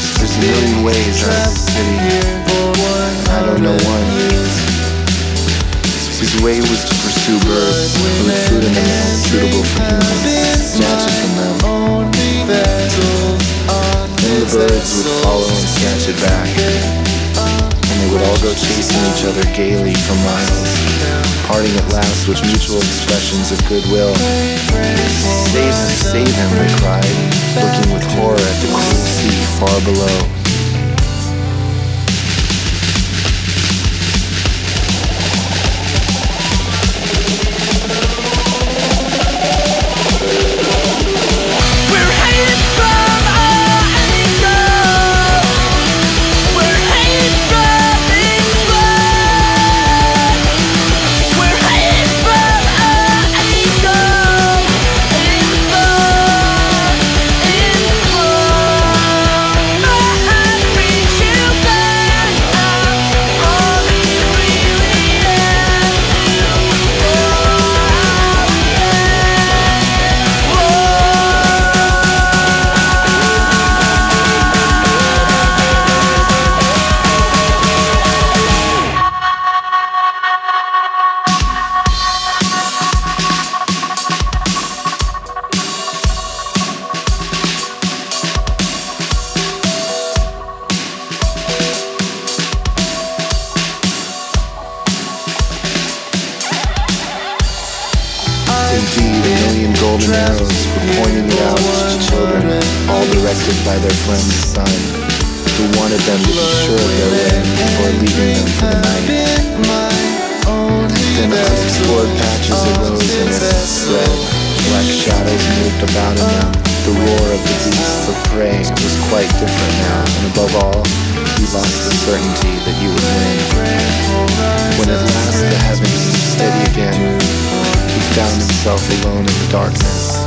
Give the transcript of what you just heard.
There's a million ways out of the city. I don't know one. His way was to pursue birds who had food in their mouths suitable for humans, snatch it from them. Then the birds would follow and snatch it back, and they would all go chasing each other gaily for miles, parting at last with mutual expressions of goodwill. Save him, they cried, looking with horror at the cruel sea far below. Indeed, a million golden arrows were pointing it out to children, all directed by their friend the sun, who wanted them to be sure of their way before leaving them for the night. Then unexplored patches arose in a thread, black shadows moved about in them. The roar of the beasts of prey was quite different now, and above all, he lost the certainty that you would win. When at last the heavens grew steady again, he found himself alone in the darkness.